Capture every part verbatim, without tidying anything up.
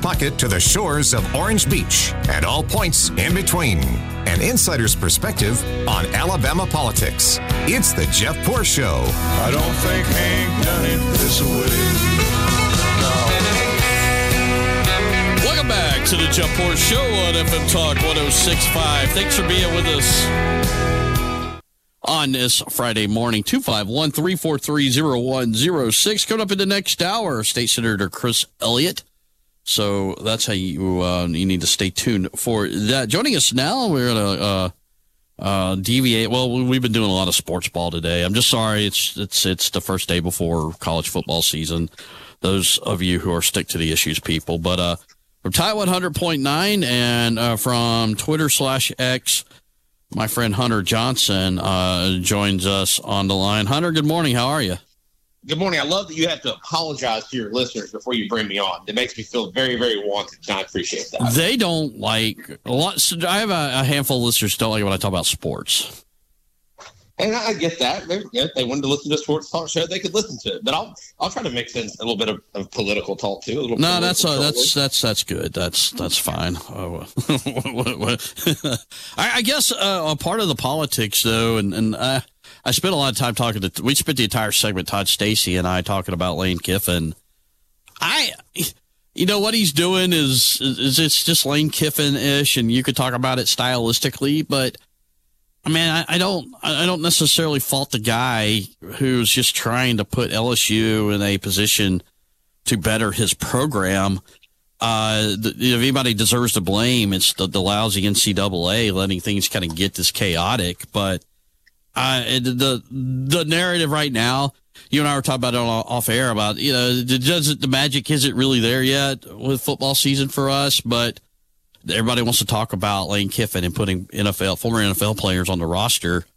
pocket to the shores of Orange Beach and all points in between. An insider's perspective on Alabama politics. It's the Jeff Poor Show. I don't think Hank done it this way. No. Welcome back to the Jeff Poor Show on F M Talk one oh six point five. Thanks for being with us on this Friday morning. two five one, three four three, oh one oh six. Coming up in the next hour, State Senator Chris Elliott. So that's how you uh, you need to stay tuned for that. Joining us now, we're going to uh, uh, deviate. Well, we've been doing a lot of sports ball today. I'm just sorry. It's it's it's the first day before college football season. Those of you who are stick to the issues people. But uh, from Tide one hundred point nine and uh, from Twitter slash X, my friend Hunter Johnson uh, joins us on the line. Hunter, good morning. How are you? Good morning. I love that you have to apologize to your listeners before you bring me on. It makes me feel very, very wanted, and I appreciate that. They don't like a lot. So I have a, a handful of listeners who don't like when I talk about sports. And I get that. They, if they wanted to listen to a sports talk show, they could listen to it. But I'll I'll try to mix in a little bit of, of political talk too. A little no, that's uh, that's that's that's good. That's that's fine. Oh, I, I guess uh, a part of the politics though, and and. Uh, I spent a lot of time talking to, we spent the entire segment, Todd Stacy and I, talking about Lane Kiffin. I, you know, what he's doing is, is it's just Lane Kiffin-ish, and you could talk about it stylistically, but I mean, I, I don't, I don't necessarily fault the guy who's just trying to put L S U in a position to better his program. Uh, the, if anybody deserves to blame, it's the, the lousy N C double A letting things kind of get this chaotic, but Uh, the the narrative right now, you and I were talking about it on, off air about, you know, does it, the magic isn't really there yet with football season for us, but everybody wants to talk about Lane Kiffin and putting N F L, former N F L players on the roster.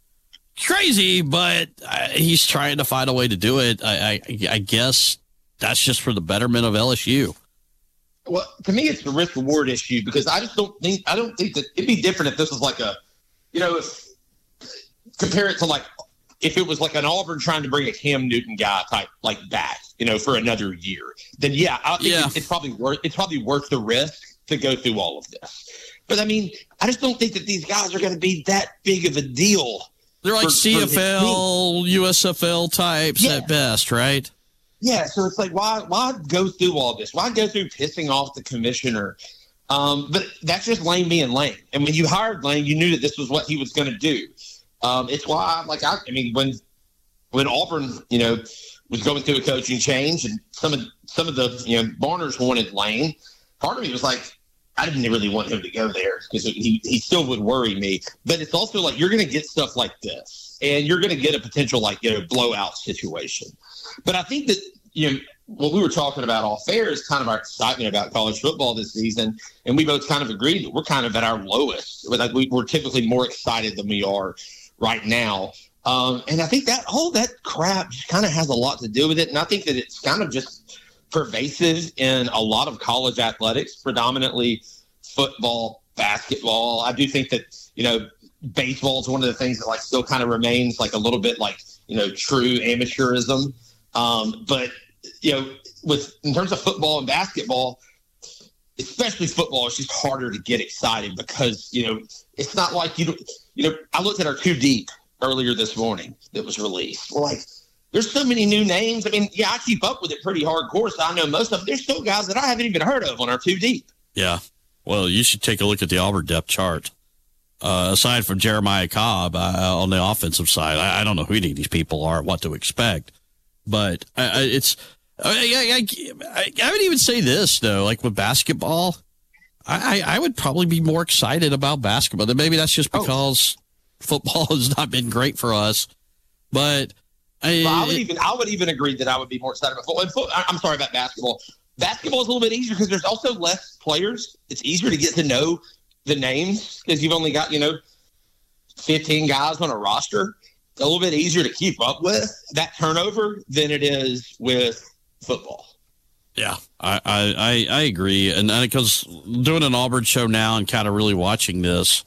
Crazy, but uh, he's trying to find a way to do it. I, I, I guess that's just for the betterment of L S U. Well, to me, it's the risk reward issue because I just don't think, I don't think that it'd be different if this was like a, you know, if, compare it to like if it was like an Auburn trying to bring a Cam Newton guy type like that, you know, for another year. Then yeah, I think yeah. It's, it's probably worth it's probably worth the risk to go through all of this. But I mean, I just don't think that these guys are going to be that big of a deal. They're like for, C F L, U S F L types yeah. at best, right? Yeah. So it's like why why go through all this? Why go through pissing off the commissioner? Um, but that's just Lane being Lane. And when you hired Lane, you knew that this was what he was going to do. Um, it's why, like, I, I mean, when when Auburn, you know, was going through a coaching change, and some of some of the you know Barners wanted Lane. Part of me was like, I didn't really want him to go there because he he still would worry me. But it's also like you're going to get stuff like this, and you're going to get a potential like you know blowout situation. But I think that you know what we were talking about off air is kind of our excitement about college football this season, and we both kind of agreed that we're kind of at our lowest. Like we, we're typically more excited than we are right now. Um, and I think that all that crap just kind of has a lot to do with it. And I think that it's kind of just pervasive in a lot of college athletics, predominantly football, basketball. I do think that, you know, baseball is one of the things that like still kind of remains like a little bit like, you know, true amateurism. Um, but, you know, with in terms of football and basketball, especially football, it's just harder to get excited because, you know, it's not like you don't, you know, I looked at our Too Deep earlier this morning that was released. We're like, there's so many new names. I mean, yeah, I keep up with it pretty hardcore, so I know most of them. There's still guys that I haven't even heard of on our Too Deep. Yeah. Well, you should take a look at the Auburn depth chart. Uh, aside from Jeremiah Cobb uh, on the offensive side, I, I don't know who any of these people are, what to expect. But I, I, it's I, I, I, I would even say this, though, like with basketball, I, I would probably be more excited about basketball. Then maybe that's just because oh. football has not been great for us. But I, well, I would even I would even agree that I would be more excited about football. football I'm sorry about basketball. Basketball is a little bit easier because there's also less players. It's easier to get to know the names because you've only got, you know, fifteen guys on a roster. It's a little bit easier to keep up with that turnover than it is with football. Yeah, I, I, I agree. And because doing an Auburn show now and kind of really watching this,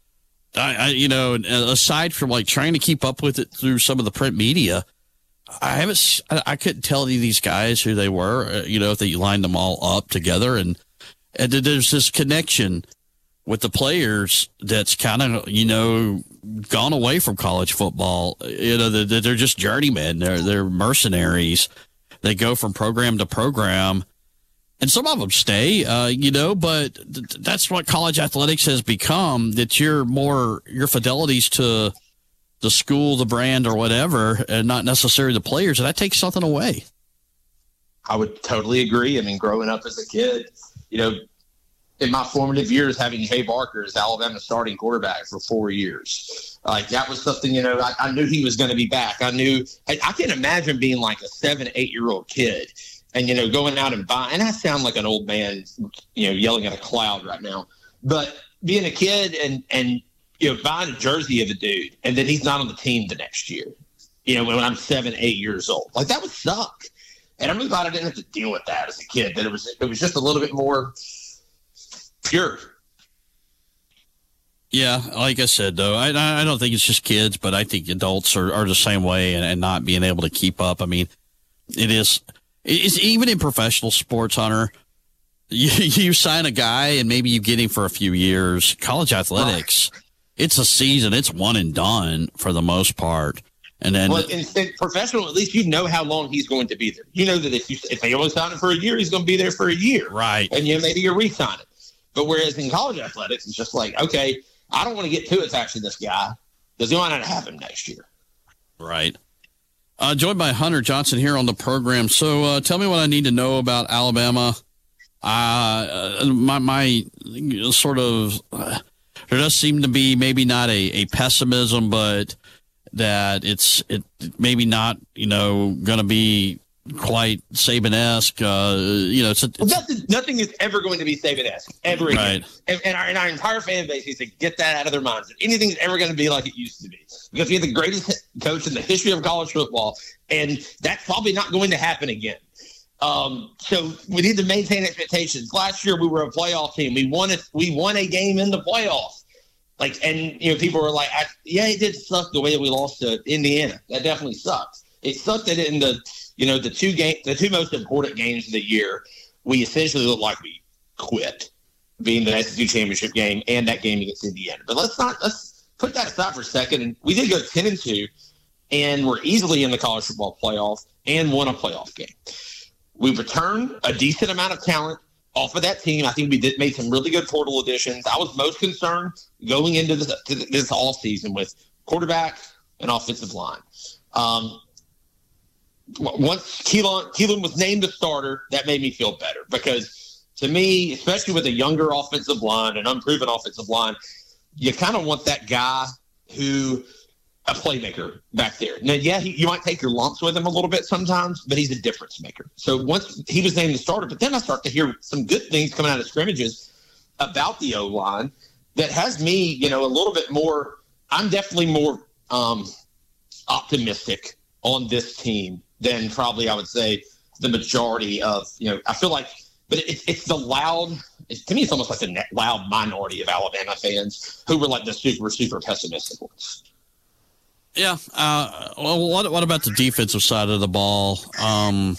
I, I, you know, aside from like trying to keep up with it through some of the print media, I haven't, I, I couldn't tell any of these guys who they were, you know, if they lined them all up together. And And there's this connection with the players that's kind of, you know, gone away from college football. You know, they're, they're just journeymen. They're, they're mercenaries. They go from program to program. And some of them stay, uh, you know, but th- that's what college athletics has become, that you're more, your fidelities to the school, the brand, or whatever, and not necessarily the players. And that takes something away. I would totally agree. I mean, growing up as a kid, you know, in my formative years, having Jay Barker as Alabama's starting quarterback for four years, like that was something, you know, I, I knew he was going to be back. I knew, I, I can imagine being like a seven, eight year old kid and, you know, going out and buying, and I sound like an old man, you know, yelling at a cloud right now, but being a kid and, and, you know, buying a jersey of a dude and then he's not on the team the next year, you know, when I'm seven, eight years old, like that would suck. And I'm really glad I didn't have to deal with that as a kid, that it was, it was just a little bit more pure. Yeah, like I said, though, I I don't think it's just kids, but I think adults are, are the same way, and, and not being able to keep up. I mean, it is, it's even in professional sports, Hunter, you, you sign a guy and maybe you get him for a few years. College athletics, right. It's a season. It's one and done for the most part. And then, well, in, in professional, at least you know how long he's going to be there. You know that if you if they only sign him for a year, he's going to be there for a year, right? And you know, maybe you re-sign it. But whereas in college athletics, it's just like, okay, I don't want to get too attached to this guy because he might not have him next year. Right. Uh, joined by Hunter Johnson here on the program. So uh, tell me what I need to know about Alabama. Uh, my my sort of uh, there does seem to be maybe not a, a pessimism, but that it's it maybe not, you know, going to be quite Saban-esque. Uh, you know, it's, a, it's well, nothing, nothing is ever going to be Saban-esque ever again. Right. And, and, our, and our entire fan base needs to get that out of their minds. That anything's ever going to be like it used to be, because we have the greatest coach in the history of college football, and that's probably not going to happen again. Um, so we need to maintain expectations. Last year we were a playoff team. We won it. We won a game in the playoffs. Like, and, you know, people were like, I, yeah, it did suck the way that we lost to Indiana. That definitely sucks. It sucked that in the, you know, the two game, the two most important games of the year, we essentially looked like we quit, being the S E C championship game and that game against Indiana. But let's not, let's put that aside for a second. And we did go ten and two, and we're easily in the college football playoff and won a playoff game. We returned a decent amount of talent off of that team. I think we did made some really good portal additions. I was most concerned going into this, this all season with quarterback and offensive line. Um, once Keelan, Keelan was named the starter, that made me feel better, because to me, especially with a younger offensive line, an unproven offensive line, you kind of want that guy who a playmaker back there. Now, yeah, he, you might take your lumps with him a little bit sometimes, but he's a difference maker. So once he was named the starter, but then I start to hear some good things coming out of scrimmages about the O-line that has me, you know, a little bit more. I'm definitely more um, optimistic on this team than probably I would say the majority of, you know, I feel like, but it, it's the loud, it's, to me, it's almost like the loud minority of Alabama fans who were like the super, super pessimistic ones. Yeah. Uh, well, what what about the defensive side of the ball? Um,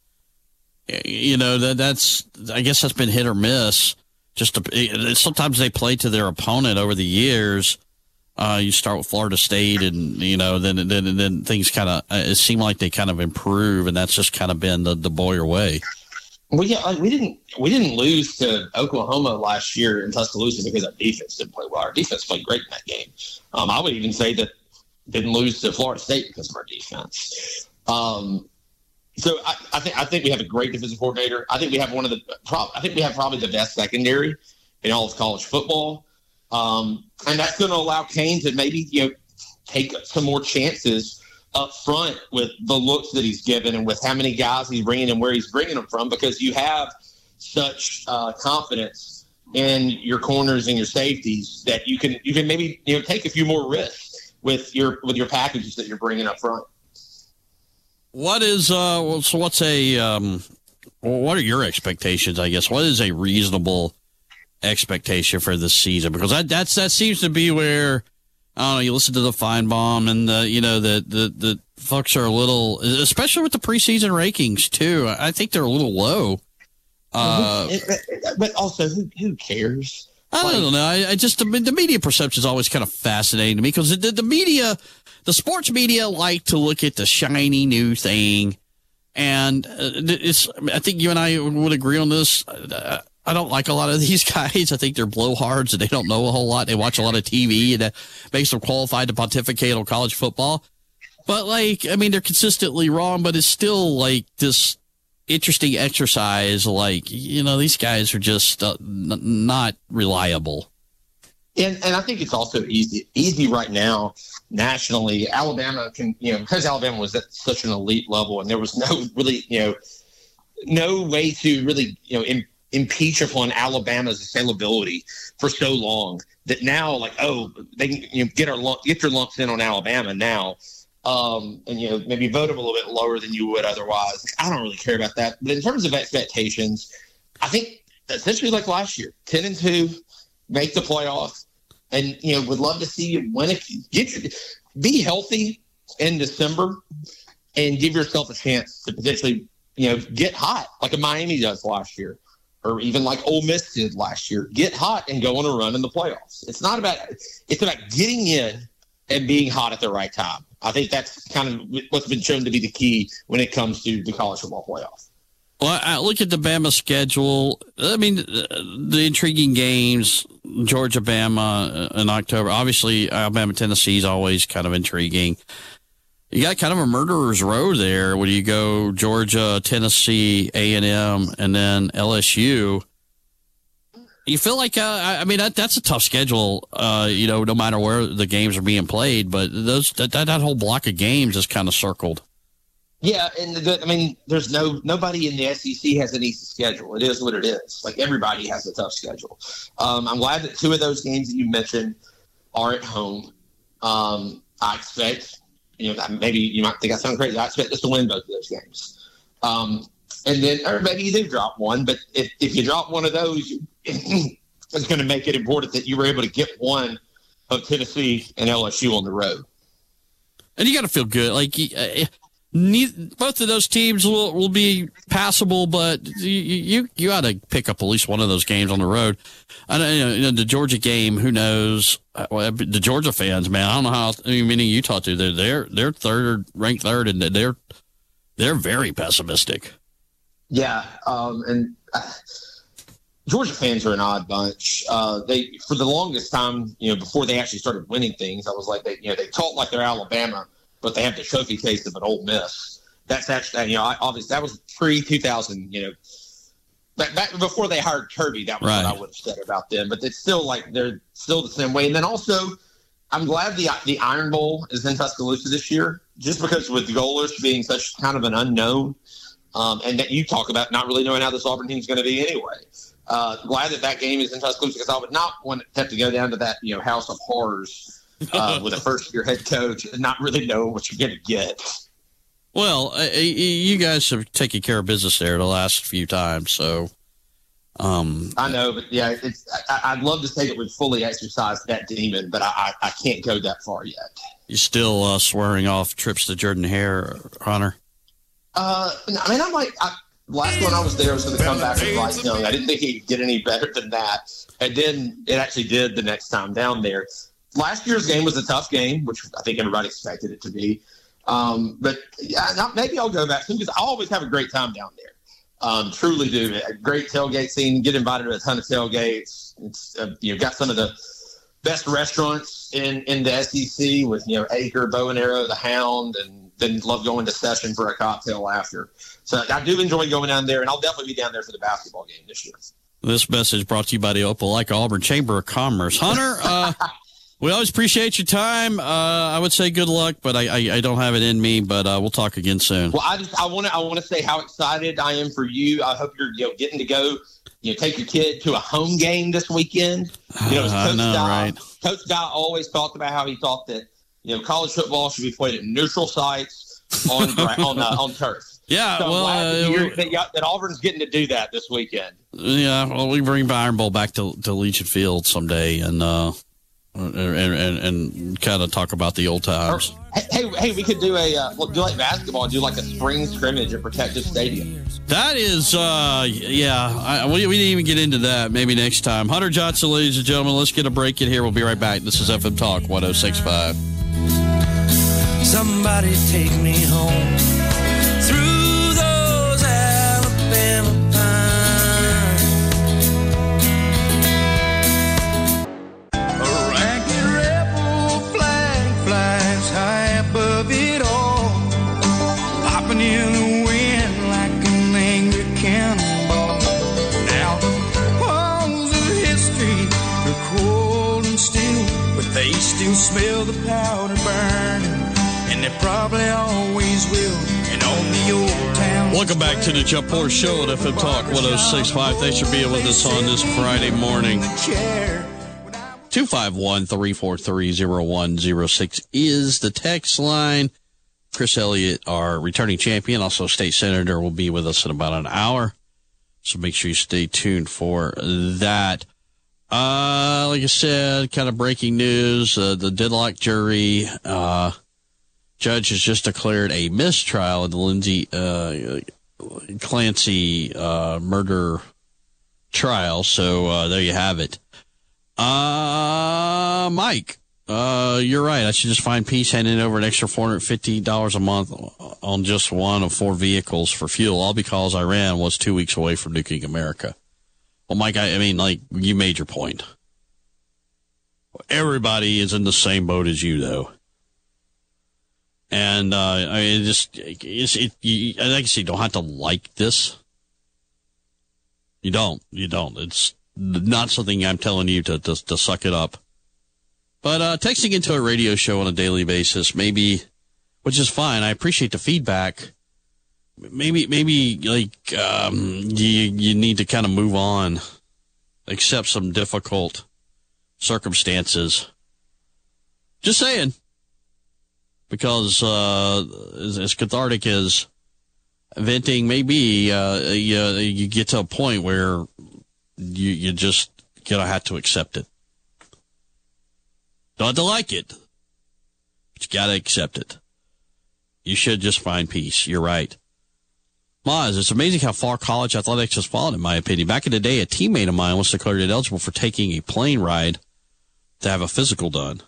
you know, that that's I guess that's been hit or miss. Just to, sometimes they play to their opponent over the years. Uh, you start with Florida State, and you know, then then then things kind of it seemed like they kind of improve, and that's just kind of been the, the Boyer way. Well, yeah, like we didn't we didn't lose to Oklahoma last year in Tuscaloosa because our defense didn't play well. Our defense played great in that game. Um, I would even say that. Didn't lose to Florida State because of our defense. Um, so I, I think I think we have a great defensive coordinator. I think we have one of the. Pro, I think we have probably the best secondary in all of college football, um, and that's going to allow Kane to maybe you know take some more chances up front with the looks that he's given and with how many guys he's bringing and where he's bringing them from, because you have such uh, confidence in your corners and your safeties that you can you can maybe you know take a few more risks with your with your packages that you're bringing up front. What is uh? So what's a um? What are your expectations? I guess what is a reasonable expectation for this season? Because that that's that seems to be where I don't know. You listen to the Feinbaum and the you know the the the folks are a little, especially with the preseason rankings too. I think they're a little low. Uh, but also, who, who cares? I don't like, know. I, I just, I mean, the media perception is always kind of fascinating to me because the, the media, the sports media like to look at the shiny new thing. And it's, I think you and I would agree on this. I don't like a lot of these guys. I think they're blowhards and they don't know a whole lot. They watch a lot of T V and that makes them qualified to pontificate on college football. But like, I mean, they're consistently wrong, but it's still like this interesting exercise. Like, you know, these guys are just uh, n- not reliable. And and I think it's also easy easy right now nationally. Alabama can, you know, because Alabama was at such an elite level and there was no really, you know, no way to really, you know, im- impeach upon Alabama's assailability for so long that now, like, oh, they can, you know, get our lump, get your lumps in on Alabama now. Um, and, you know, maybe vote them a little bit lower than you would otherwise. Like, I don't really care about that. But in terms of expectations, I think essentially like last year, ten and two, make the playoffs, and, you know, would love to see you win it. Get your, be healthy in December and give yourself a chance to potentially, you know, get hot like a Miami does last year, or even like Ole Miss did last year. Get hot and go on a run in the playoffs. It's not about, it's about getting in and being hot at the right time. I think that's kind of what's been shown to be the key when it comes to the college football playoff. Well, I look at the Bama schedule. I mean, the intriguing games, Georgia, Bama in October. Obviously, Alabama, Tennessee is always kind of intriguing. You got kind of a murderer's row there when you go Georgia, Tennessee, A and M, and then L S U. You feel like, uh, I mean, that, that's a tough schedule, uh, you know, no matter where the games are being played, but those that, that, that whole block of games is kind of circled. Yeah, and the, I mean, there's no nobody in the S E C has an easy schedule. It is what it is. Like, everybody has a tough schedule. Um, I'm glad that two of those games that you mentioned are at home. Um, I expect, you know, maybe you might think I sound crazy. I expect us to win both of those games. Um, and then, or maybe you do drop one, but if, if you drop one of those, it's going to make it important that you were able to get one of Tennessee and L S U on the road. And you got to feel good. Like, uh, neither, both of those teams will, will be passable, but you you, you got to pick up at least one of those games on the road. I know, you know, the Georgia game, who knows? Well, the Georgia fans, man, I don't know how many you talk to. They're they're they're third, ranked third, and they're they're very pessimistic. Yeah, um, and uh, Georgia fans are an odd bunch. Uh, they for the longest time, you know, before they actually started winning things, I was like, they you know, they talk like they're Alabama, but they have the trophy case of an Ole Miss. That's actually, you know, I, obviously that was pre two thousand, you know, back, back before they hired Kirby. That was right. What I would have said about them. But it's still like they're still the same way. And then also, I'm glad the the Iron Bowl is in Tuscaloosa this year, just because with Golesh being such kind of an unknown, um, and that you talk about not really knowing how this Auburn team is going to be anyway. Uh, glad that that game is in Tuscaloosa because I would not want to have to go down to that, you know, house of horrors uh, with a first-year head coach and not really know what you're going to get. Well, uh, you guys have taken care of business there the last few times, so. Um, I know, but yeah, it's. I, I'd love to say that we've fully exercised that demon, but I, I, I can't go that far yet. You still uh, swearing off trips to Jordan Hare, Hunter? Uh, I mean, I'm like, I, last one I was there was going to come back with Bryce Young. I didn't think he could get any better than that, and then it actually did the next time down there. Last year's game was a tough game, which I think everybody expected it to be. Um, but yeah, not, maybe I'll go back soon because I always have a great time down there. Um, truly do. A great tailgate scene. Get invited to a ton of tailgates. It's uh, you know got some of the best restaurants in, in the S E C with you know Acre, Bow and Arrow, the Hound, and then love going to Session for a cocktail after. So I do enjoy going down there, and I'll definitely be down there for the basketball game this year. This message brought to you by the Opelika Auburn Chamber of Commerce. Hunter, uh, we always appreciate your time. Uh, I would say good luck, but I, I, I don't have it in me. But uh, we'll talk again soon. Well, I just I want to I want to say how excited I am for you. I hope you're you know getting to go. You know, take your kid to a home game this weekend. You know, I Coach know, Dye, right? Coach Dye always talked about how he thought that you know college football should be played at neutral sites on on uh, on turf. Yeah, so well, uh, uh, that, that Auburn's getting to do that this weekend. Yeah, well, we bring Iron Bowl back to to Legion Field someday, and. uh and and, and kind of talk about the old times. Or, hey, hey, we could do a uh, do like basketball, do like a spring scrimmage at Protective Stadium. That is, uh, yeah, I, we, we didn't even get into that. Maybe next time. Hunter Johnson, ladies and gentlemen, let's get a break in here. We'll be right back. This is F M Talk one oh six point five. Somebody take me home through those Alabama pines. A ragged rebel flag flies high above it all, popping in the wind like an angry cannonball. Now the walls of history are cold and still, but they still smell the powder burning. And they probably always will. And on the old town. Welcome back to the Jeff Poor Show at F M Talk one oh six point five. Thanks for being with us on this Friday morning. two five one, three four three, oh one oh six is the text line. Chris Elliott, our returning champion, also state senator, will be with us in about an hour. So make sure you stay tuned for that. Uh, like I said, kind of breaking news. Uh, the deadlock jury, uh, judge has just declared a mistrial in the Lindsay uh, Clancy uh, murder trial. So uh, there you have it. Uh, Mike, uh, you're right. I should just find peace handing over an extra four hundred fifty dollars a month on just one of four vehicles for fuel, all because Iran was two weeks away from nuking America. Well, Mike, I, I mean, like, you made your point. Everybody is in the same boat as you, though. And, uh, I mean, it just, it's, it, you, like I said, you don't have to like this. You don't. You don't. It's not something I'm telling you to, to, to suck it up. But, uh, texting into a radio show on a daily basis, maybe, which is fine. I appreciate the feedback. Maybe, maybe, like, um, you, you need to kind of move on, accept some difficult circumstances. Just saying. Because uh, as, as cathartic as venting may be, uh, you, you get to a point where you you just gonna have to accept it. Don't have to like it, but you gotta accept it. You should just find peace. You're right. Maz, it's amazing how far college athletics has fallen, in my opinion. Back in the day, a teammate of mine was declared ineligible for taking a plane ride to have a physical done.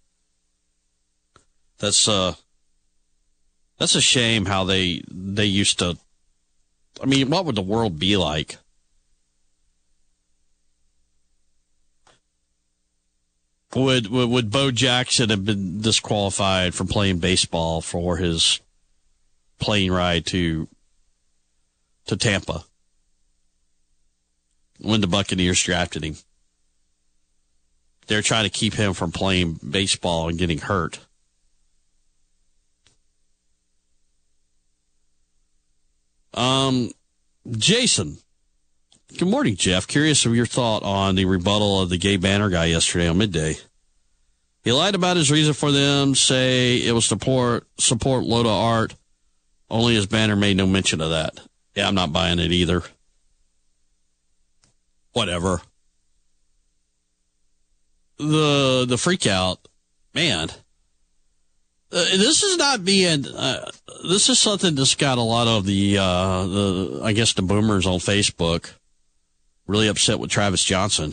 That's uh, that's a shame how they they used to. I mean, what would the world be like? Would would, would Bo Jackson have been disqualified from playing baseball for his plane ride to to Tampa when the Buccaneers drafted him? They're trying to keep him from playing baseball and getting hurt. Um, Jason, good morning, Jeff. Curious of your thought on the rebuttal of the gay banner guy yesterday on Midday. He lied about his reason for them, say it was support, support Loda art. Only his banner made no mention of that. Yeah, I'm not buying it either. Whatever. The, the freak out, man. Uh, this is not being, uh, this is something that's got a lot of the, uh, the, I guess the boomers on Facebook really upset with Travis Johnson.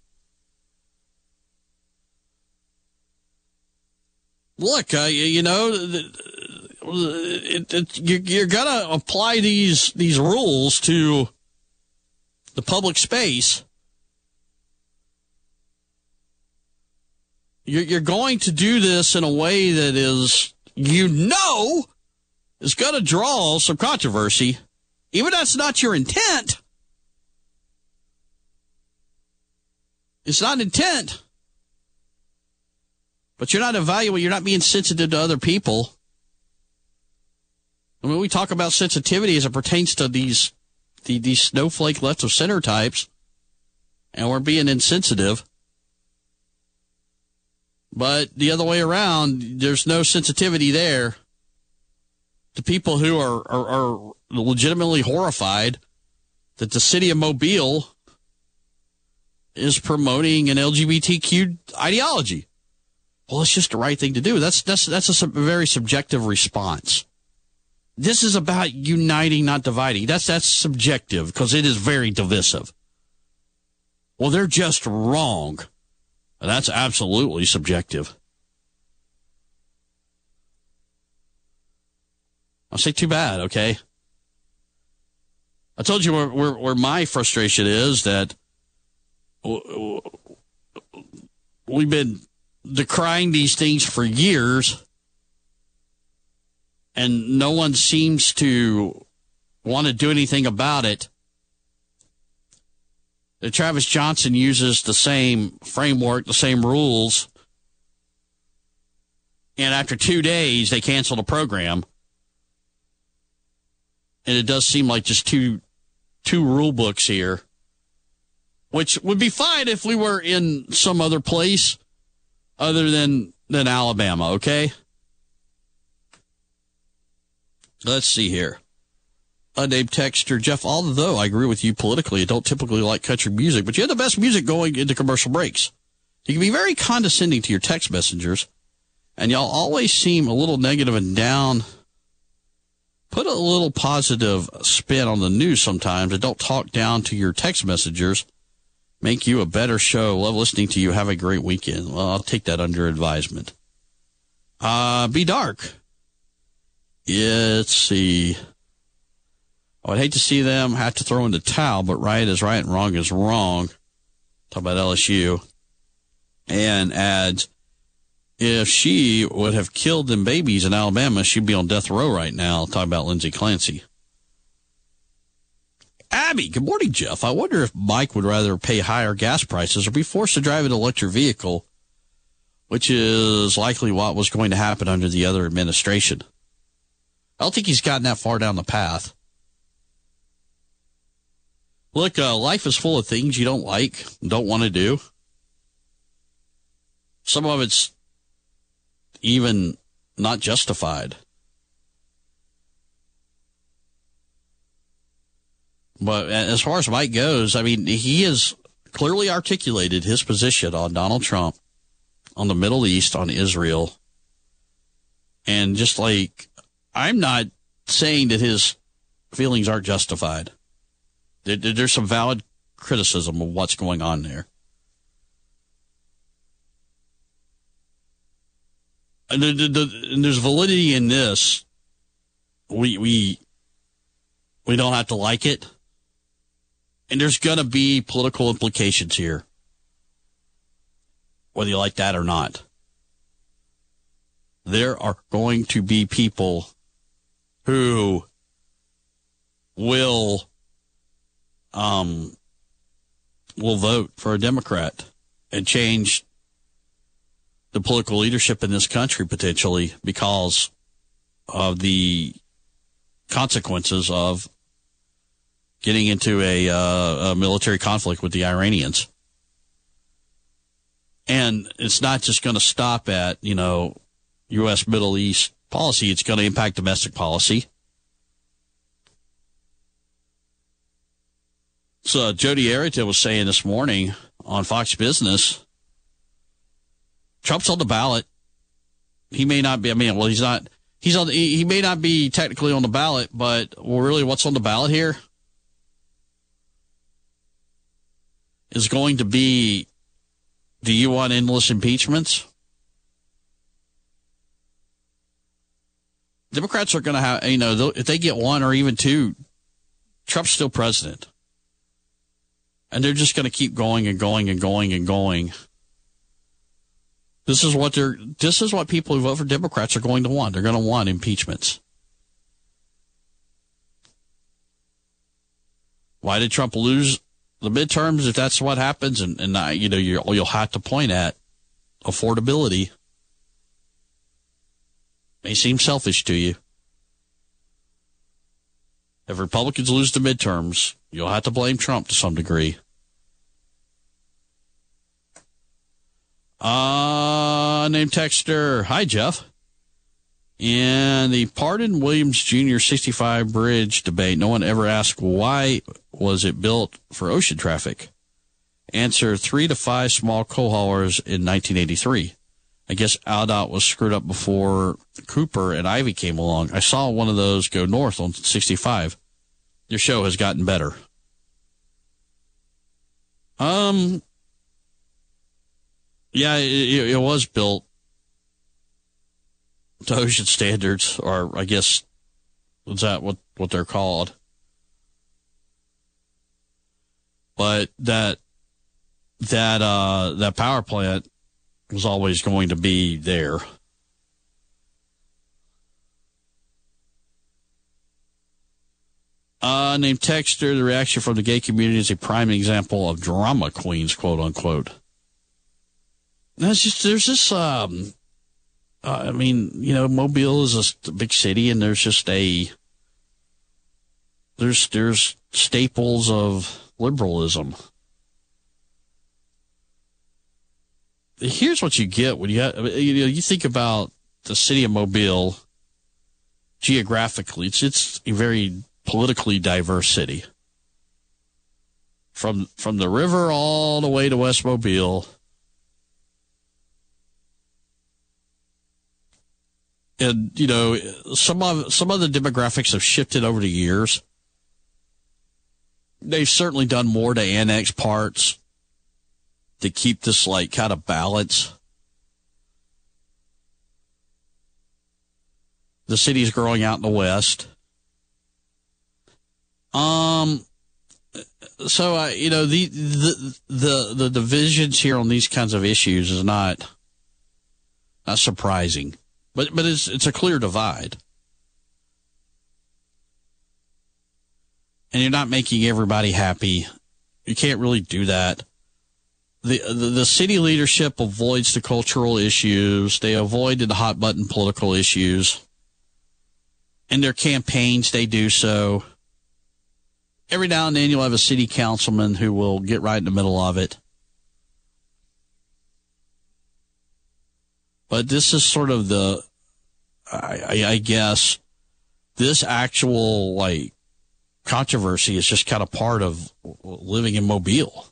Look, uh, you know, it, it, you're, you're going to apply these, these rules to the public space. You're going to do this in a way that is, you know, is going to draw some controversy. Even if that's not your intent. It's not intent. But you're not evaluating, you're not being sensitive to other people. I mean, we talk about sensitivity as it pertains to these, the, these snowflake left of center types. And we're being insensitive. But the other way around, there's no sensitivity there to people who are, are, are legitimately horrified that the city of Mobile is promoting an L G B T Q ideology. Well, it's just the right thing to do. That's that's that's a sub- very subjective response. This is about uniting, not dividing. That's that's subjective because it is very divisive. Well, they're just wrong. That's absolutely subjective. I'll say too bad, okay? I told you where, where, where my frustration is, that we've been decrying these things for years, and no one seems to want to do anything about it. That Travis Johnson uses the same framework, the same rules, and after two days, they cancel the program. And it does seem like just two two rule books here, which would be fine if we were in some other place other than, than Alabama, okay? Let's see here. Unnamed texter, Jeff, although I agree with you politically, I don't typically like country music, but you have the best music going into commercial breaks. You can be very condescending to your text messengers, and y'all always seem a little negative and down. Put a little positive spin on the news sometimes, and don't talk down to your text messengers. Make you a better show. Love listening to you. Have a great weekend. Well, I'll take that under advisement. Uh, be dark. Yeah, let's see. I would hate to see them have to throw in the towel, but right is right and wrong is wrong. Talk about L S U. And adds, if she would have killed them babies in Alabama, she'd be on death row right now. Talk about Lindsey Clancy. Abby, good morning, Jeff. I wonder if Mike would rather pay higher gas prices or be forced to drive an electric vehicle, which is likely what was going to happen under the other administration. I don't think he's gotten that far down the path. Look, uh, life is full of things you don't like, don't want to do. Some of it's even not justified. But as far as Mike goes, I mean, he has clearly articulated his position on Donald Trump, on the Middle East, on Israel. And just like, I'm not saying that his feelings aren't justified. There, there's some valid criticism of what's going on there. And, the, the, the, and there's validity in this. We we we don't have to like it. And there's going to be political implications here, whether you like that or not. There are going to be people who will um will vote for a Democrat and change the political leadership in this country potentially because of the consequences of getting into a, uh, a military conflict with the Iranians. And it's not just going to stop at, you know, U S Middle East policy. It's going to impact domestic policy. So Jody Arrington was saying this morning on Fox Business, Trump's on the ballot. He may not be, I mean, well, he's not, he's on, he, he may not be technically on the ballot, but well, really what's on the ballot here is going to be, do you want endless impeachments? Democrats are going to have, you know, if they get one or even two, Trump's still president. And they're just going to keep going and going and going and going. This is what they're, this is what people who vote for Democrats are going to want. They're going to want impeachments. Why did Trump lose the midterms? If that's what happens, and, and uh, you know, you'll, you'll have to point at affordability. May seem selfish to you. If Republicans lose the midterms, you'll have to blame Trump to some degree. Uh, name texter. Hi, Jeff. In the Pardon Williams Junior sixty-five bridge debate, no one ever asked why was it built for ocean traffic. Answer, three to five small coal haulers in nineteen eighty-three. I guess AlDOT was screwed up before Cooper and Ivy came along. I saw one of those go north on sixty-five. Your show has gotten better. Um, yeah, it, it was built to ocean standards, or I guess, is that what, what they're called? But that, that, uh, that power plant was always going to be there. Uh, named Texter, the reaction from the gay community is a prime example of drama queens, quote unquote. That's just, there's this, um, uh, I mean, you know, Mobile is a big city, and there's just a, there's, there's staples of liberalism. Here's what you get when you have, you know, you think about the city of Mobile geographically. It's, it's a very politically diverse city. From, from the river all the way to West Mobile. And, you know, some of, some of the demographics have shifted over the years. They've certainly done more to annex parts to keep this, like, kind of balance. The city's growing out in the west. Um, so, uh, you know, the, the, the, the divisions here on these kinds of issues is not, not surprising, but, but it's, it's a clear divide. And you're not making everybody happy. You can't really do that. The, the, the city leadership avoids the cultural issues. They avoid the hot button political issues. In their campaigns, they do so. Every now and then you'll have a city councilman who will get right in the middle of it. But this is sort of the, I, I, I guess, this actual, like, controversy is just kind of part of living in Mobile.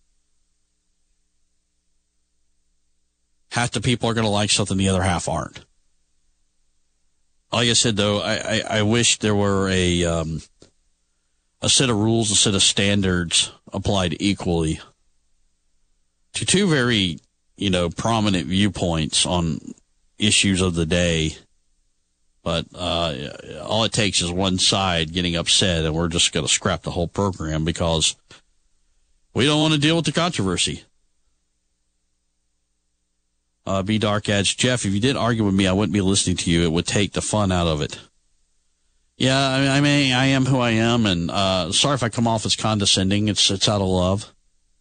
Half the people are going to like something, the other half aren't. Like I said, though, I, I, I wish there were a, um, a set of rules, a set of standards applied equally to two very, you know, prominent viewpoints on issues of the day. But uh, all it takes is one side getting upset, and we're just going to scrap the whole program because we don't want to deal with the controversy. Uh, B. Dark adds, Jeff, if you didn't argue with me, I wouldn't be listening to you. It would take the fun out of it. Yeah, I mean, I, mean, I am who I am, and uh, sorry if I come off as condescending. It's it's out of love.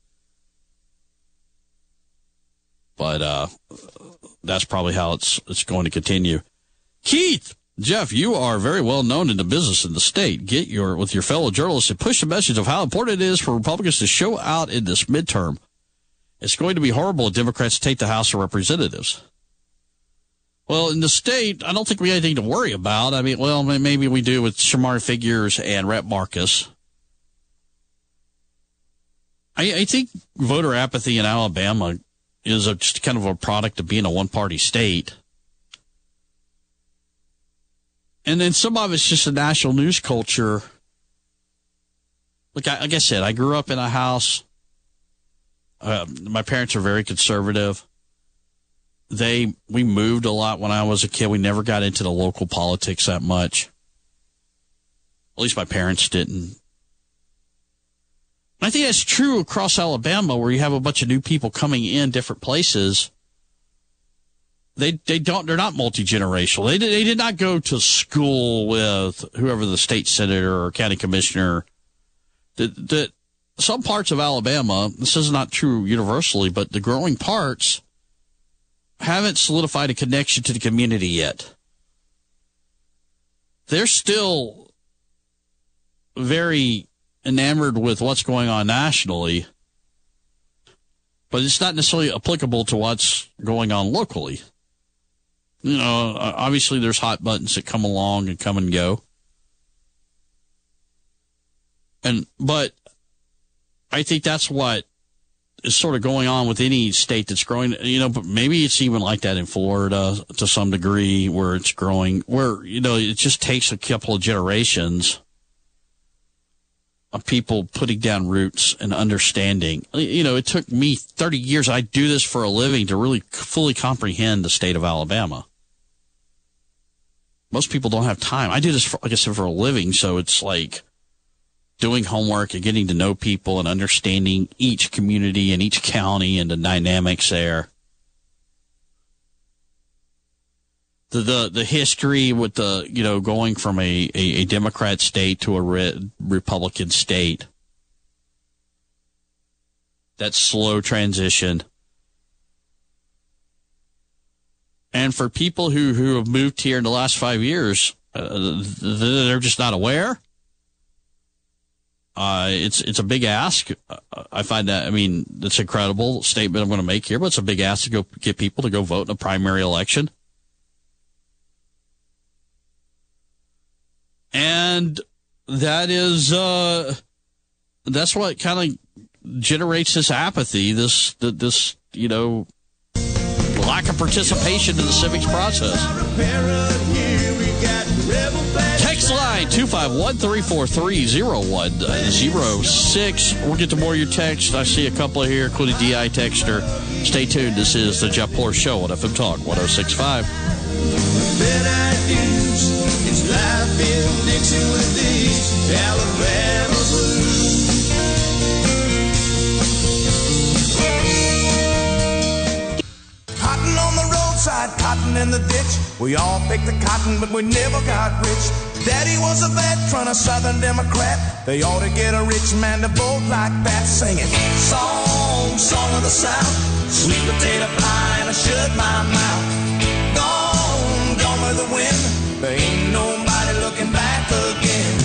But uh, that's probably how it's it's going to continue. Keith, Jeff, you are very well known in the business in the state. Get your with your fellow journalists and push the message of how important it is for Republicans to show out in this midterm. It's going to be horrible if Democrats take the House of Representatives. Well, in the state, I don't think we have anything to worry about. I mean, well, maybe we do with Shamar Figures and Rep Marcus. I, I think voter apathy in Alabama is a, just kind of a product of being a one-party state. And then some of it's just a national news culture. Look, I, like I said, I grew up in a house. Uh, my parents are very conservative. They, we moved a lot when I was a kid. We never got into the local politics that much. At least my parents didn't. I think that's true across Alabama, where you have a bunch of new people coming in different places. They, they don't, they're not multi-generational. They did, they did not go to school with whoever the state senator or county commissioner. That, that some parts of Alabama, this is not true universally, but the growing parts haven't solidified a connection to the community yet. They're still very enamored with what's going on nationally, but it's not necessarily applicable to what's going on locally. You know, obviously there's hot buttons that come along and come and go. And, but I think that's what is sort of going on with any state that's growing, you know, but maybe it's even like that in Florida to some degree where it's growing, where, you know, it just takes a couple of generations of people putting down roots and understanding. You know, it took me thirty years. I do this for a living to really fully comprehend the state of Alabama. Most people don't have time. I do this, for, like I said, for a living, so it's like doing homework and getting to know people and understanding each community and each county and the dynamics there. The the, the history with the, you know, going from a, a, a Democrat state to a re- Republican state. That slow transition. And for people who, who have moved here in the last five years, uh, they're just not aware. Uh, it's it's a big ask. I find that, I mean, it's an incredible statement I'm going to make here, but it's a big ask to go get people to go vote in a primary election. And that is, uh, that's what kind of generates this apathy, this, this, you know, lack of participation in the civics process. Text line two five one, three four three, zero one zero six. We'll get to more of your text. I see a couple of here, including D I Texter. Stay tuned. This is the Jeff Poor Show on F M Talk one oh six point five. It's life in Dixie with these Alabama blues. Cotton on the roadside, cotton in the ditch. We all picked the cotton, but we never got rich. Daddy was a veteran, a Southern Democrat. They ought to get a rich man to vote like that, singing song, song of the South, sweet potato pie, and I shut my mouth. Gone, gone with the wind. There ain't nobody looking back again.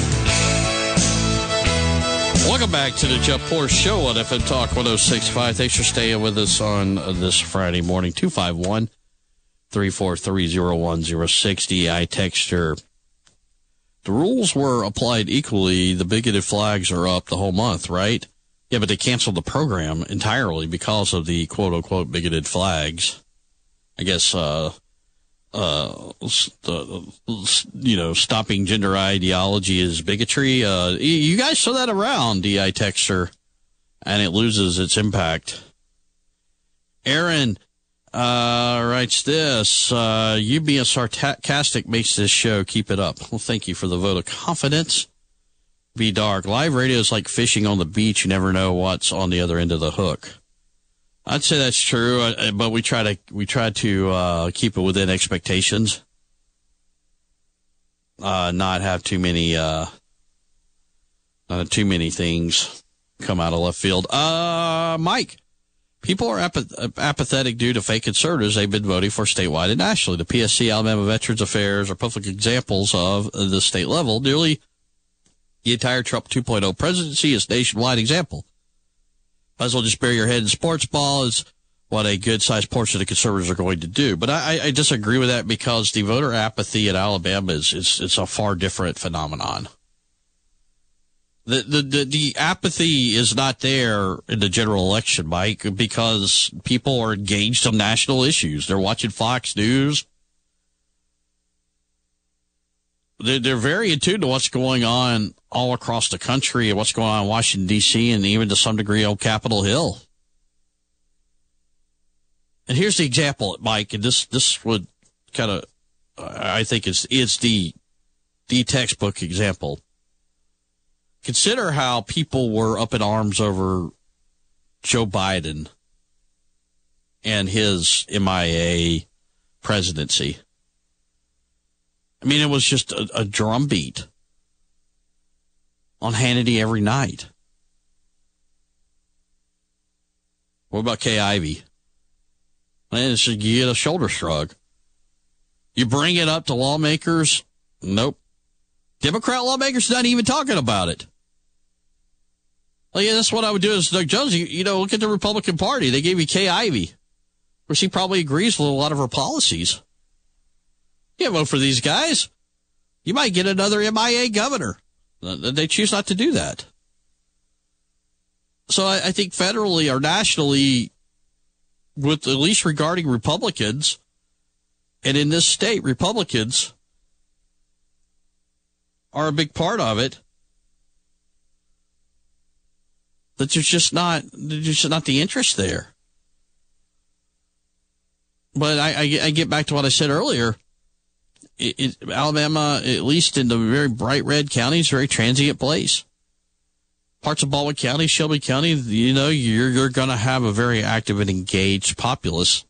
Welcome back to the Jeff Poor Show on F M Talk one oh six point five. Thanks for staying with us on this Friday morning. two five one, three four three, zero one zero six. D I Texter. The rules were applied equally. The bigoted flags are up the whole month, right? Yeah, but they canceled the program entirely because of the quote-unquote bigoted flags. I guess, uh, uh, you know, stopping gender ideology is bigotry. Uh, you guys throw that around, D I Texter, and it loses its impact. Aaron uh, writes this, uh, you being sarcastic makes this show. Keep it up. Well, thank you for the vote of confidence. Be dark. Live radio is like fishing on the beach. You never know what's on the other end of the hook. I'd say that's true, but we try to we try to uh, keep it within expectations. Uh, not have too many uh, not too many things come out of left field. Uh, Mike, people are apath- apathetic due to fake conservatives they've been voting for statewide and nationally. The P S C, Alabama Veterans Affairs are perfect examples of the state level. Nearly the entire Trump two point oh presidency is a nationwide example. Might as well just bury your head in sports ball is what a good-sized portion of the conservatives are going to do. But I, I disagree with that because the voter apathy in Alabama is, is it's a far different phenomenon. The, the, the, the apathy is not there in the general election, Mike, because people are engaged on national issues. They're watching Fox News. They're, they're very in tune to what's going on all across the country and what's going on in Washington, D C, and even to some degree on Capitol Hill. And here's the example, Mike, and this this would kind of, I think it's, it's the, the textbook example. Consider how people were up in arms over Joe Biden and his M I A presidency. I mean, it was just a, a drumbeat on Hannity every night. What about Kay Ivey? Man, it's just, you get a shoulder shrug. You bring it up to lawmakers? Nope. Democrat lawmakers not even talking about it. Well, yeah, that's what I would do as Doug Jones. You, you know, look at the Republican Party. They gave you Kay Ivey. Of course, he probably agrees with a lot of her policies. You can't vote for these guys. You might get another M I A governor. They choose not to do that. So I, I think federally or nationally, with at least regarding Republicans, and in this state, Republicans are a big part of it, that there's just not, there's just not the interest there. But I, I, I get back to what I said earlier. It, it, Alabama, at least in the very bright red counties, very transient place. Parts of Baldwin County, Shelby County, you know, you're you're going to have a very active and engaged populace.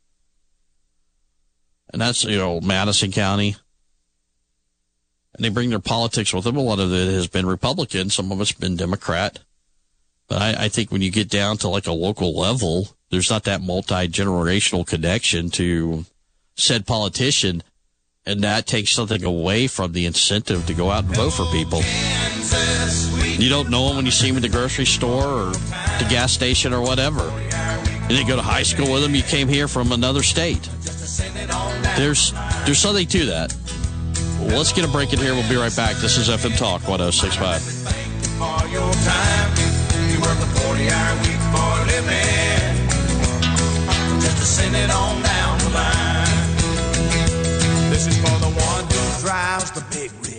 And that's, you know, Madison County. And they bring their politics with them. A lot of it has been Republican. Some of it's been Democrat. But I, I think when you get down to like a local level, there's not that multi-generational connection to said politician. And that takes something away from the incentive to go out and vote for people. You don't know them when you see them at the grocery store or the gas station or whatever. You didn't go to high school with them. You came here from another state. There's there's something to that. Well, let's get a break in here. We'll be right back. This is F M Talk one oh six point five. Thank you for your time. You work a forty-hour week for a living, just to send it on down the line. This is for the one who drives the big rig.